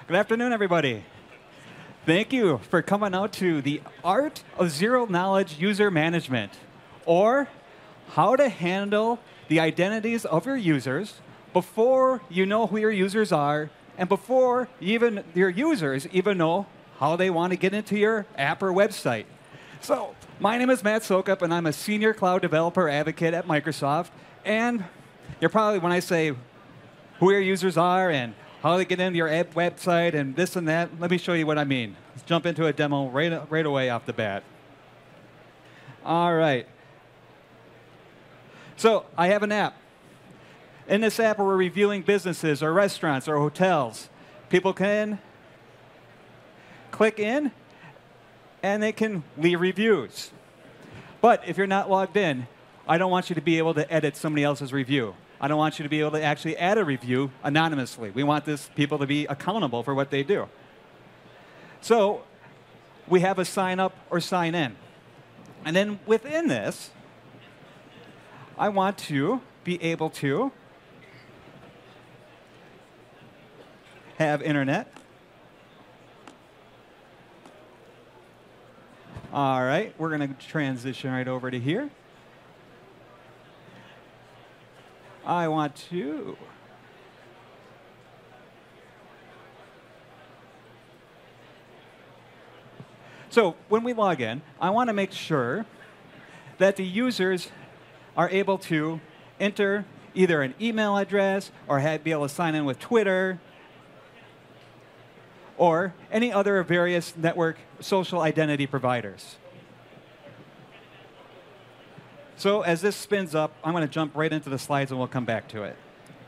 Good afternoon, everybody. Thank you for coming out to the Art of Zero Knowledge User Management, or how to handle the identities of your users before you know who your users are and before even your users even know how they want to get into your app or website. So, my name is Matt Sokup, and I'm a senior cloud developer advocate at Microsoft. And you're probably, when I say who your users are and how they get into your app website and this and that, let me show you what I mean. Let's jump into a demo right away off the bat. All right. So I have an app. In this app, we're reviewing businesses or restaurants or hotels. People can click in, and they can leave reviews. But if you're not logged in, I don't want you to be able to edit somebody else's review. I don't want you to be able to actually add a review anonymously. We want people to be accountable for what they do. So we have a sign up or sign in. And then within this, I want to be able to have internet. All right, we're going to transition right over to here. I want to So when we log in, I want to make sure that the users are able to enter either an email address or be able to sign in with Twitter or any other various network social identity providers. So as this spins up, I'm going to jump right into the slides and we'll come back to it.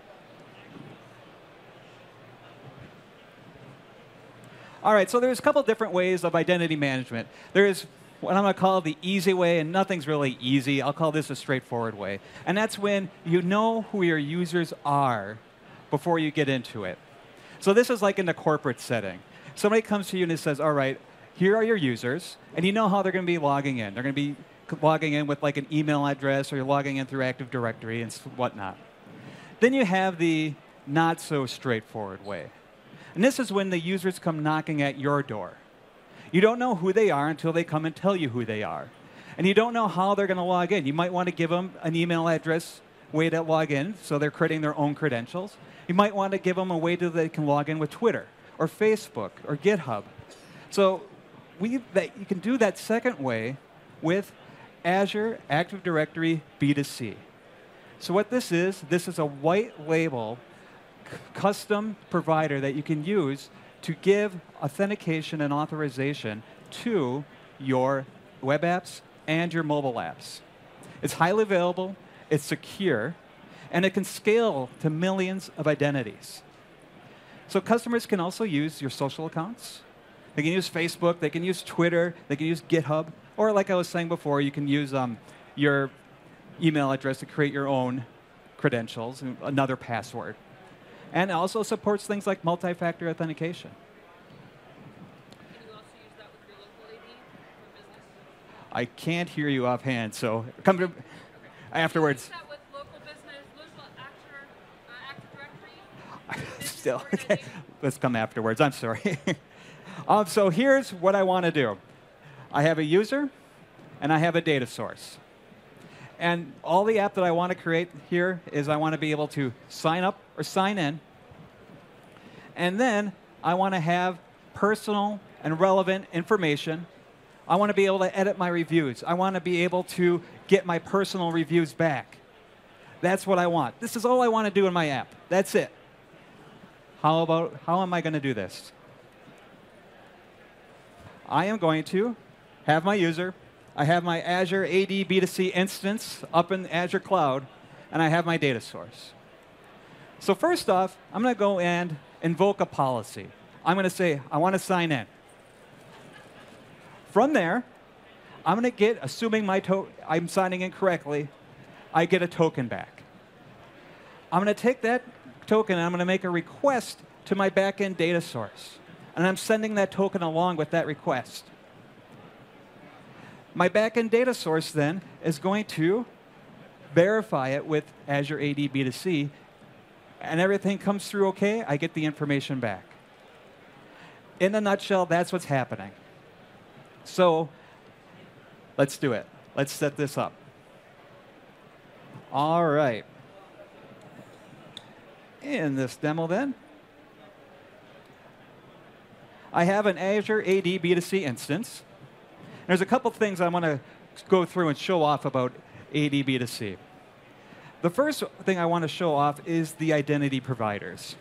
All right, so there's a couple different ways of identity management. There's what I'm going to call the easy way, and nothing's really easy. I'll call this a straightforward way. And that's when you know who your users are before you get into it. So this is like in the corporate setting. Somebody comes to you and says, all right, here are your users, and you know how they're going to be logging in. They're going to be logging in with like an email address, or you're logging in through Active Directory and whatnot. Then you have the not so straightforward way. And this is when the users come knocking at your door. You don't know who they are until they come and tell you who they are. And you don't know how they're going to log in. You might want to give them an email address way to log in, so they're creating their own credentials. You might want to give them a way that they can log in with Twitter or Facebook or GitHub. So you can do that second way with Azure Active Directory B2C. So what this is a white label custom provider that you can use to give authentication and authorization to your web apps and your mobile apps. It's highly available, it's secure, and it can scale to millions of identities. So customers can also use your social accounts. They can use Facebook, they can use Twitter, they can use GitHub, or like I was saying before, you can use your email address to create your own credentials and another password. And it also supports things like multi-factor authentication. Can you also use that with your local AD for business? I can't hear you offhand, so come to afterwards. Can you use that with local business, Active Directory? Still, okay. Let's come afterwards. I'm sorry. So here's what I want to do. I have a user, and I have a data source. And all the app that I want to create here is I want to be able to sign up or sign in. And then I want to have personal and relevant information. I want to be able to edit my reviews. I want to be able to get my personal reviews back. That's what I want. This is all I want to do in my app. That's it. How am I going to do this? I am going to have my user. I have my Azure AD B2C instance up in Azure Cloud, and I have my data source. So first off, I'm going to go and invoke a policy. I'm going to say, I want to sign in. From there, I'm going to get, assuming I'm signing in correctly, I get a token back. I'm going to take that token and I'm going to make a request to my backend data source. And I'm sending that token along with that request. My backend data source then is going to verify it with Azure AD B2C, and everything comes through OK, I get the information back. In a nutshell, that's what's happening. So let's do it. Let's set this up. All right. In this demo then, I have an Azure AD B2C instance. There's a couple things I want to go through and show off about AD B2C. The first thing I want to show off is the identity providers.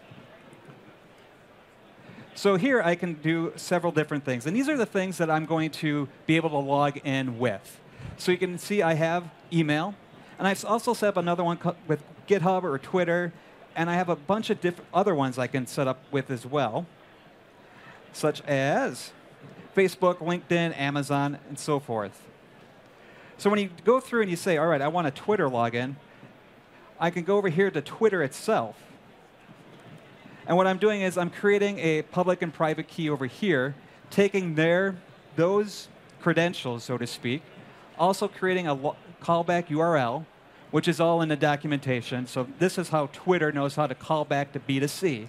So here I can do several different things. And these are the things that I'm going to be able to log in with. So you can see I have email. And I've also set up another one with GitHub or Twitter. And I have a bunch of different other ones I can set up with as well, such as Facebook, LinkedIn, Amazon, and so forth. So when you go through and you say, all right, I want a Twitter login, I can go over here to Twitter itself. And what I'm doing is I'm creating a public and private key over here, taking those credentials, so to speak, also creating a callback URL, which is all in the documentation. So this is how Twitter knows how to call back to B2C.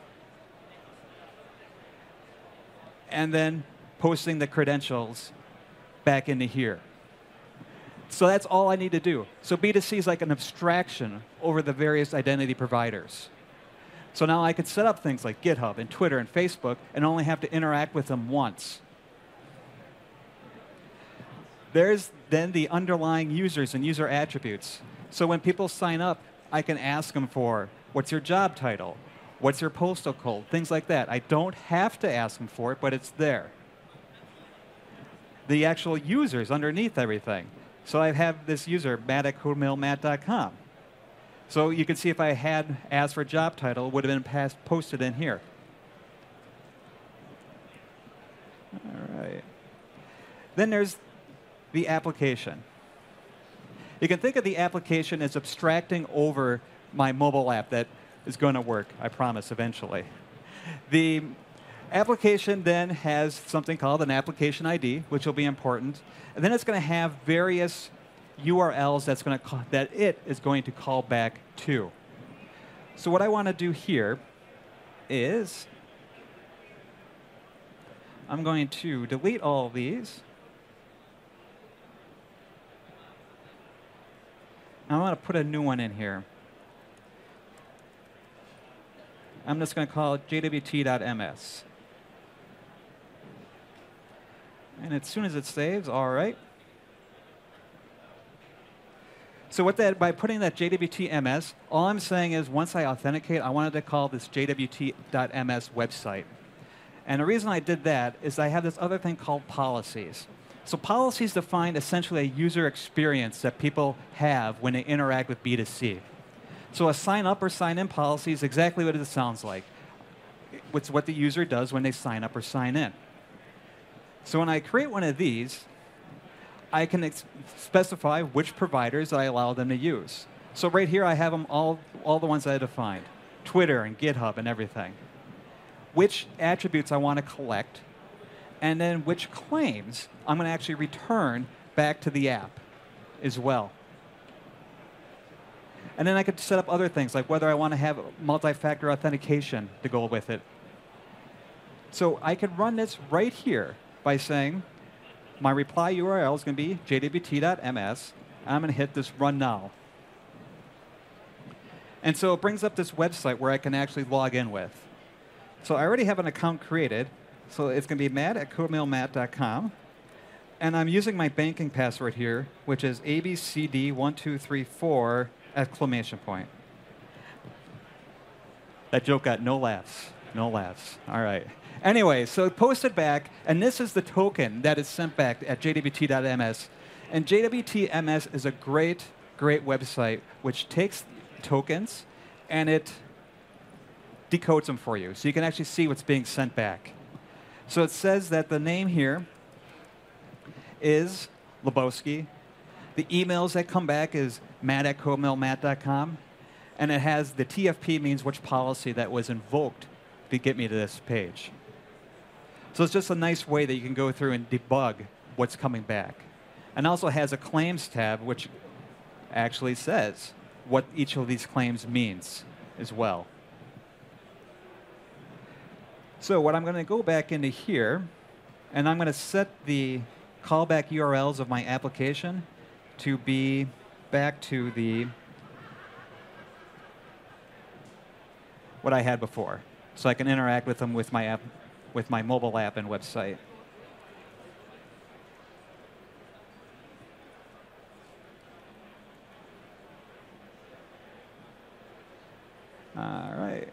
And then posting the credentials back into here. So that's all I need to do. So B2C is like an abstraction over the various identity providers. So now I could set up things like GitHub and Twitter and Facebook and only have to interact with them once. There's then the underlying users and user attributes. So when people sign up, I can ask them for, what's your job title? What's your postal code? Things like that. I don't have to ask them for it, but it's there. The actual users underneath everything. So I have this user, matt@codemailmatt.com. So you can see if I had asked for job title, it would have been posted in here. All right. Then there's the application. You can think of the application as abstracting over my mobile app that is going to work, I promise, eventually. The application then has something called an application ID, which will be important. And then it's going to have various URLs that it is going to call back to. So what I want to do here is I'm going to delete all of these. I want to put a new one in here. I'm just going to call it jwt.ms. And as soon as it saves, all right. So by putting that jwt.ms, all I'm saying is once I authenticate, I wanted to call this jwt.ms website. And the reason I did that is I have this other thing called policies. So policies define essentially a user experience that people have when they interact with B2C. So a sign up or sign in policy is exactly what it sounds like. It's what the user does when they sign up or sign in. So when I create one of these, I can specify which providers I allow them to use. So right here I have them all the ones I defined, Twitter and GitHub and everything. Which attributes I want to collect, and then which claims I'm going to actually return back to the app as well. And then I could set up other things, like whether I want to have multi-factor authentication to go with it. So I could run this right here by saying, my reply URL is going to be jwt.ms, and I'm going to hit this Run Now. And so it brings up this website where I can actually log in with. So I already have an account created. So it's going to be matt@codemailmatt.com. And I'm using my banking password here, which is ABCD1234! That joke got no laughs. No laughs. All right. Anyway, so it posted back, and this is the token that is sent back at jwt.ms. And jwt.ms is a great, great website which takes tokens and it decodes them for you. So you can actually see what's being sent back. So it says that the name here is Lebowski. The emails that come back is matt@codemailmatt.com. And it has the TFP means which policy that was invoked to get me to this page. So it's just a nice way that you can go through and debug what's coming back. And also has a claims tab, which actually says what each of these claims means as well. So what I'm going to go back into here, and I'm going to set the callback URLs of my application to be back to the what I had before, so I can interact with them with my app, with my mobile app and website. All right.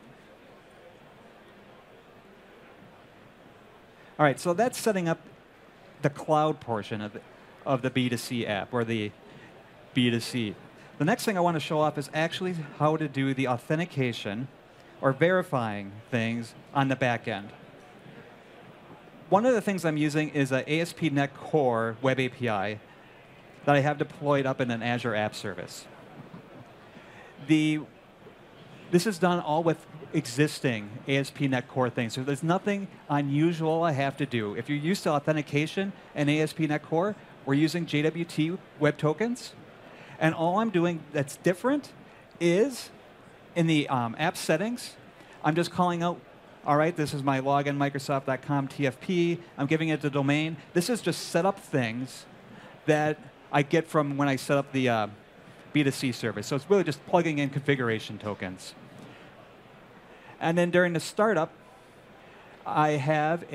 All right, so that's setting up the cloud portion of the B2C app, or the B2C. The next thing I want to show off is actually how to do the authentication or verifying things on the back end. One of the things I'm using is an ASP.NET Core Web API that I have deployed up in an Azure App Service. This is done all with existing ASP.NET Core things, so there's nothing unusual I have to do. If you're used to authentication and ASP.NET Core, we're using JWT Web Tokens, and all I'm doing that's different is in the app settings, I'm just calling out, all right, this is my login, Microsoft.com TFP, I'm giving it the domain. This is just set up things that I get from when I set up the B2C service. So it's really just plugging in configuration tokens. And then during the startup, I have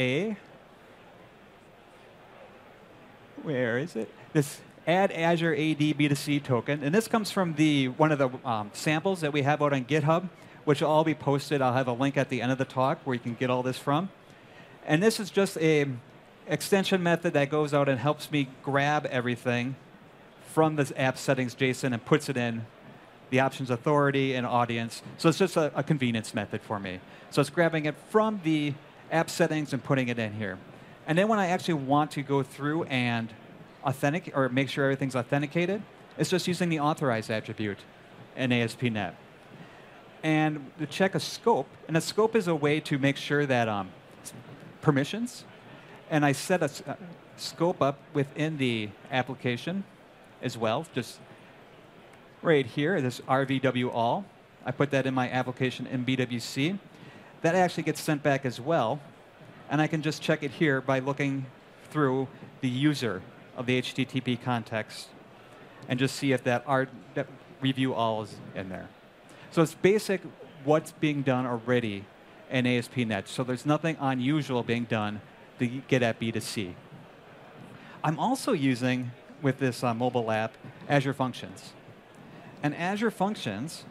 where is it? This add Azure AD B2C token. And this comes from one of the samples that we have out on GitHub, which will all be posted. I'll have a link at the end of the talk where you can get all this from. And this is just an extension method that goes out and helps me grab everything from this app settings JSON and puts it in the options authority and audience. So it's just a convenience method for me. So it's grabbing it from the app settings and putting it in here. And then when I actually want to go through and authenticate or make sure everything's authenticated, it's just using the authorize attribute in ASP.NET. And to check a scope, and a scope is a way to make sure that permissions, and I set a scope up within the application as well, just right here, this RVW all. I put that in my application in BWC. That actually gets sent back as well, and I can just check it here by looking through the user of the HTTP context and just see if that review all is in there. So it's basic what's being done already in ASP.NET. So there's nothing unusual being done to get at B2C. I'm also using, with this mobile app, Azure Functions. And Azure Functions,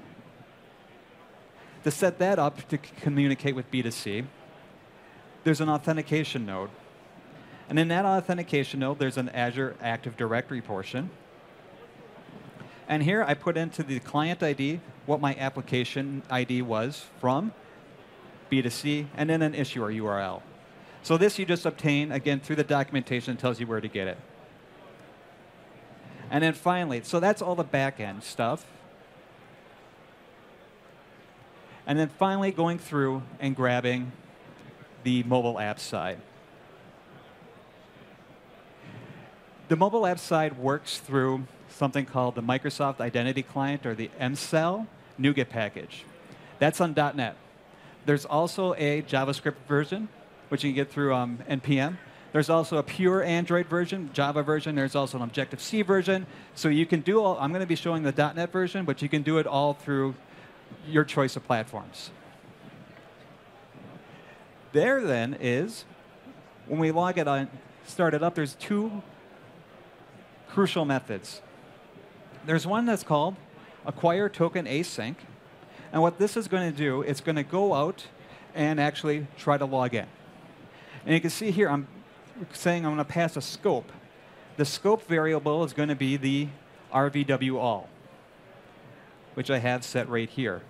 to set that up to communicate with B2C, there's an authentication node. And in that authentication node, there's an Azure Active Directory portion. And here I put into the client ID what my application ID was from B2C, and then an issuer URL. So this you just obtain, again, through the documentation. It tells you where to get it. And then finally, so that's all the back-end stuff. And then finally going through and grabbing the mobile app side. The mobile app side works through something called the Microsoft Identity Client, or the MCEL NuGet package. That's on .NET. There's also a JavaScript version, which you can get through NPM. There's also a pure Android version, Java version. There's also an Objective-C version. So you can do all, I'm going to be showing the .NET version, but you can do it all through your choice of platforms. There then is, when we log it on, start it up, there's two crucial methods. There's one that's called acquire token async. And what this is going to do, it's going to go out and actually try to log in. And you can see here, I'm saying I'm going to pass a scope. The scope variable is going to be the RVW all, which I have set right here.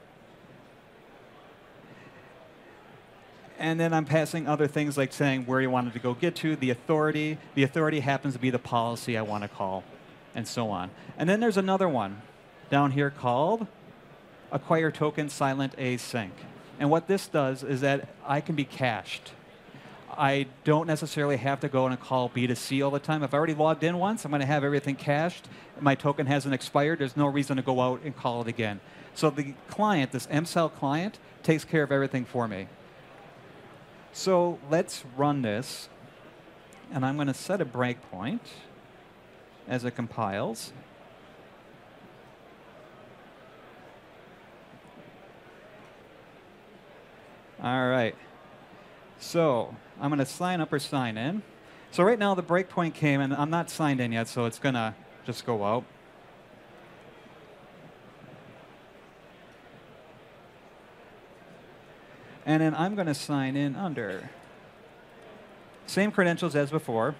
And then I'm passing other things like saying where you wanted to go get to, the authority. The authority happens to be the policy I want to call, and so on. And then there's another one down here called acquire token silent async. And what this does is that I can be cached. I don't necessarily have to go and call B2C all the time. If I already logged in once, I'm going to have everything cached. My token hasn't expired. There's no reason to go out and call it again. So the client, this MCEL client, takes care of everything for me. So let's run this. And I'm going to set a breakpoint as it compiles. All right. So I'm going to sign up or sign in. So right now the breakpoint came, and I'm not signed in yet, so it's going to just go out. And then I'm going to sign in under same credentials as before.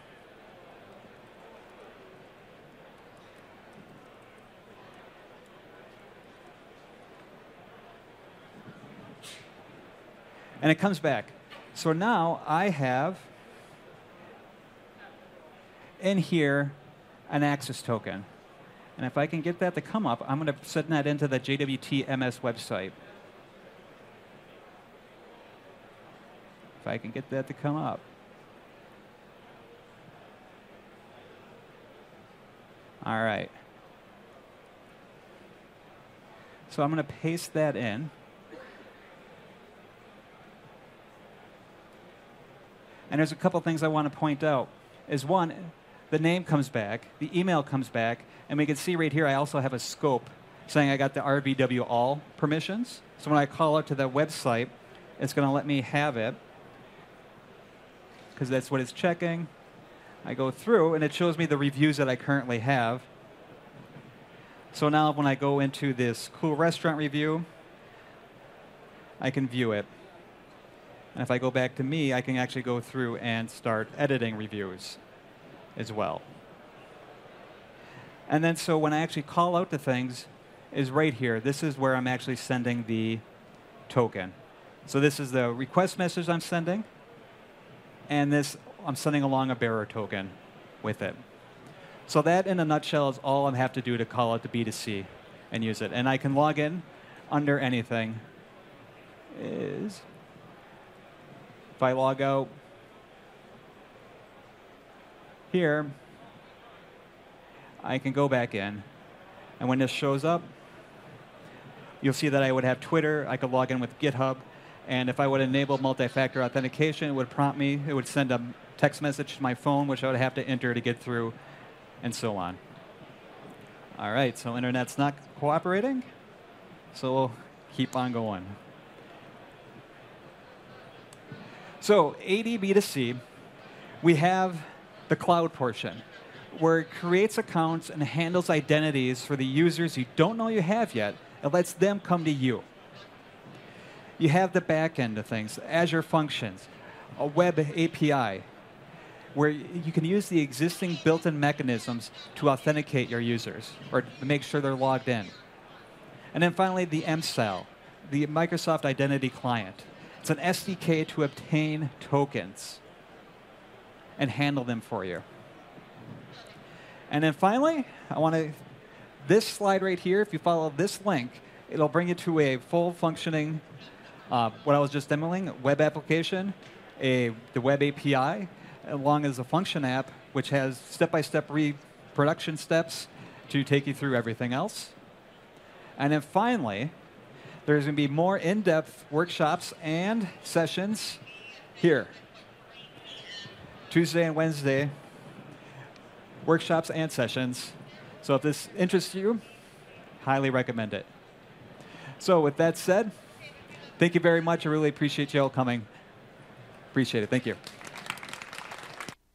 And it comes back. So now I have in here an access token. And if I can get that to come up, I'm going to send that into the JWT-MS website. If I can get that to come up. All right. So I'm going to paste that in. And there's a couple things I want to point out. Is one, the name comes back, the email comes back, and we can see right here I also have a scope saying I got the RVW all permissions. So when I call out to the website, it's going to let me have it because that's what it's checking. I go through, and it shows me the reviews that I currently have. So now when I go into this cool restaurant review, I can view it. And if I go back to me, I can actually go through and start editing reviews as well. And then so when I actually call out to things is right here. This is where I'm actually sending the token. So this is the request message I'm sending. And this, I'm sending along a bearer token with it. So that, in a nutshell, is all I have to do to call out to B2C and use it. And I can log in under anything. If I log out here, I can go back in. And when this shows up, you'll see that I would have Twitter. I could log in with GitHub. And if I would enable multi-factor authentication, it would prompt me. It would send a text message to my phone, which I would have to enter to get through, and so on. All right, so internet's not cooperating. So we'll keep on going. So AD B2C, we have the cloud portion, where it creates accounts and handles identities for the users you don't know you have yet. It lets them come to you. You have the back end of things, Azure Functions, a web API, where you can use the existing built-in mechanisms to authenticate your users or to make sure they're logged in. And then finally, the MSAL, the Microsoft Identity Client. It's an SDK to obtain tokens and handle them for you. And then finally, this slide right here, if you follow this link, it'll bring you to a full functioning, what I was just demoing, web application, the web API, along as a function app, which has step-by-step reproduction steps to take you through everything else. And then finally, there's going to be more in-depth workshops and sessions here. Tuesday and Wednesday, workshops and sessions. So if this interests you, highly recommend it. So with that said, thank you very much. I really appreciate you all coming. Appreciate it. Thank you.